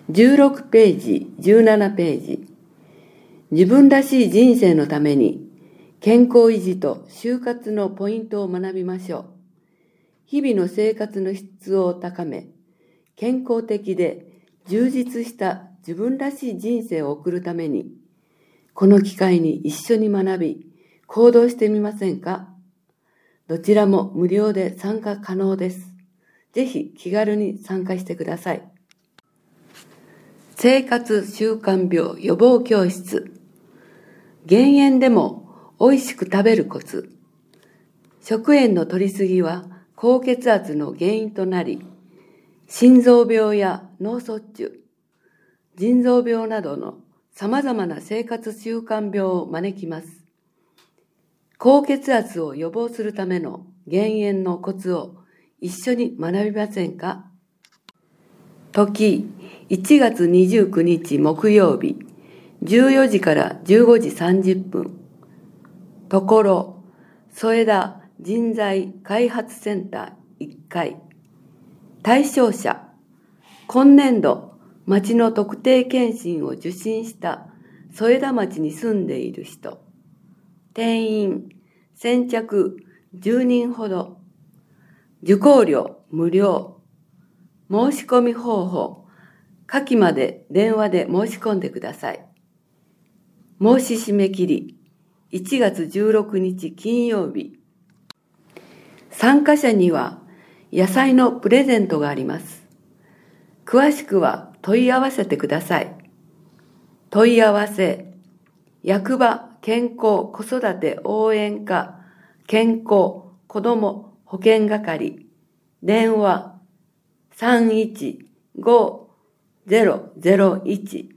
16ページ、17ページ。自分らしい人生のために健康維持と就活のポイントを学びましょう。日々の生活の質を高め、健康的で充実した自分らしい人生を送るために、この機会に一緒に学び、行動してみませんか？どちらも無料で参加可能です。ぜひ気軽に参加してください。生活習慣病予防教室。減塩でも美味しく食べるコツ。食塩の摂りすぎは高血圧の原因となり、心臓病や脳卒中、腎臓病などの様々な生活習慣病を招きます。高血圧を予防するための減塩のコツを一緒に学びませんか？時、1月29日木曜日、14時から15時30分。ところ、添田人材開発センター1階。対象者、今年度、町の特定健診を受診した添田町に住んでいる人。定員、先着10人ほど。受講料無料。申し込み方法、下記まで電話で申し込んでください。申し締め切り、1月16日金曜日。参加者には野菜のプレゼントがあります。詳しくは問い合わせてください。問い合わせ、役場健康子育て応援課健康子ども保健係、電話315001。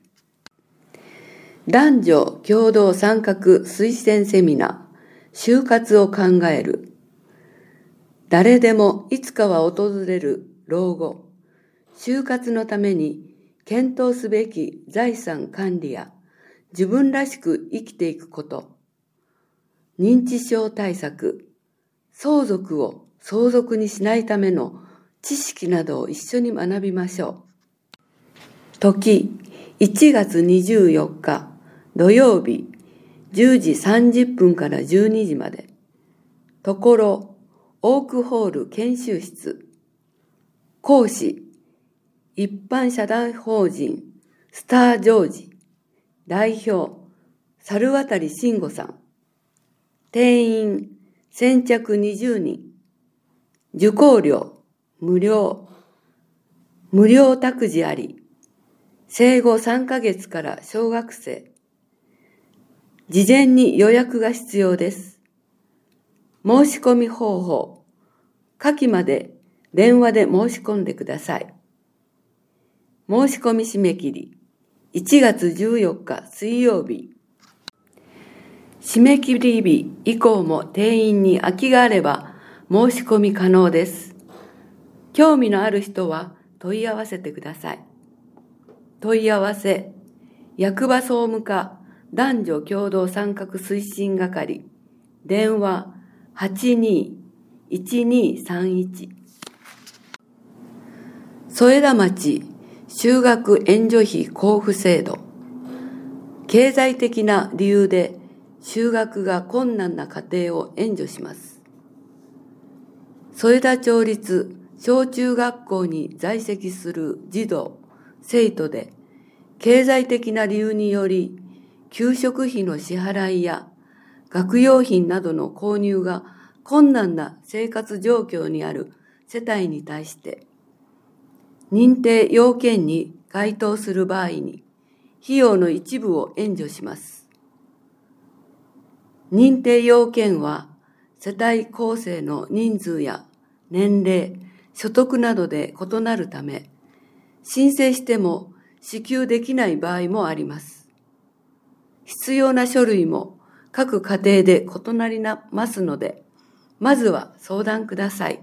男女共同参画推薦セミナー、就活を考える。誰でもいつかは訪れる老後、就活のために検討すべき財産管理や自分らしく生きていくこと、認知症対策、相続を相続にしないための知識などを一緒に学びましょう。時、1月24日土曜日、10時30分から12時まで。ところ、オークホール研修室。講師、一般社団法人スタージョージ。代表、猿渡慎吾さん。定員、先着20人。受講料、無料。無料託児あり。生後3ヶ月から小学生。事前に予約が必要です。申し込み方法、下記まで電話で申し込んでください。申し込み締め切り、1月14日水曜日。締め切り日以降も定員に空きがあれば申し込み可能です。興味のある人は問い合わせてください。問い合わせ、役場総務課男女共同参画推進係、電話821231。添田町就学援助費交付制度。経済的な理由で就学が困難な家庭を援助します。添田町立小中学校に在籍する児童、生徒で経済的な理由により給食費の支払いや学用品などの購入が困難な生活状況にある世帯に対して認定要件に該当する場合に費用の一部を援助します。認定要件は世帯構成の人数や年齢、所得などで異なるため、申請しても支給できない場合もあります。必要な書類も各家庭で異なりますので、まずは相談ください。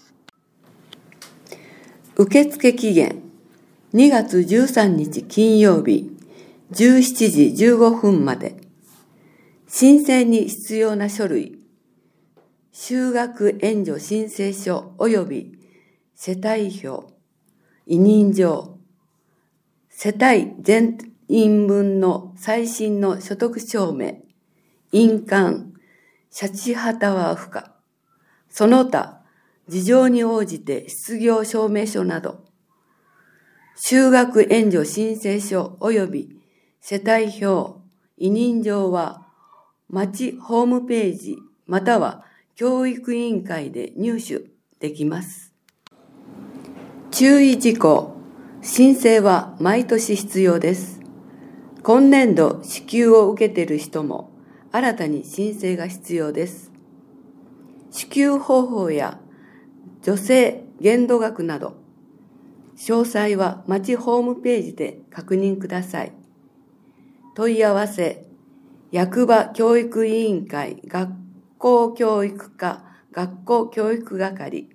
受付期限、2月13日金曜日、17時15分まで。申請に必要な書類、就学援助申請書及び世帯表、委任状、 世帯全員分の最新の所得証明、印鑑、シャチハタワフカ、その他、事情に応じて失業証明書など、就学援助申請書及び世帯表、委任状は、町ホームページまたは教育委員会で入手できます。注意事項、申請は毎年必要です。今年度支給を受けている人も新たに申請が必要です。支給方法や助成限度額など、詳細は町ホームページで確認ください。問い合わせ、役場教育委員会学校教育課学校教育係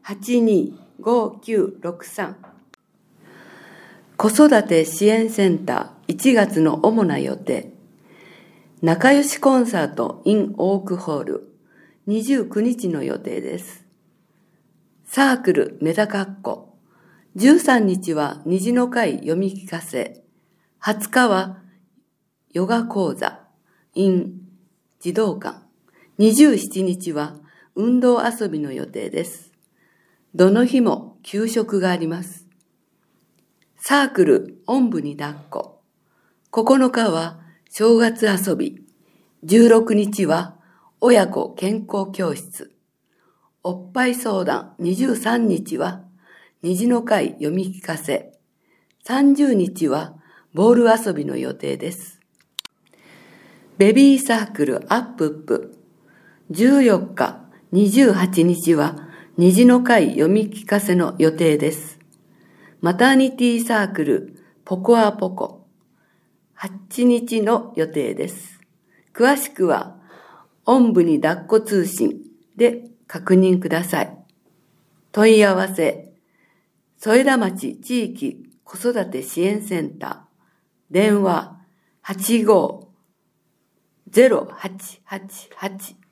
825963 子育て支援センター1月の主な予定、仲良しコンサート in オークホール29日の予定です。サークルメダカッコ13日は虹の会読み聞かせ、20日はヨガ講座 in 児童館、27日は運動遊びの予定です。どの日も給食があります。サークルおんぶに抱っこ、9日は正月遊び、16日は親子健康教室、おっぱい相談23日は虹の会読み聞かせ、30日はボール遊びの予定です。ベビーサークルアップップ、14日、28日は虹の会読み聞かせの予定です。マターニティサークルポコアポコ、8日の予定です。詳しくはおんぶに抱っこ通信で確認ください。問い合わせ、添田町地域子育て支援センター、電話85-0888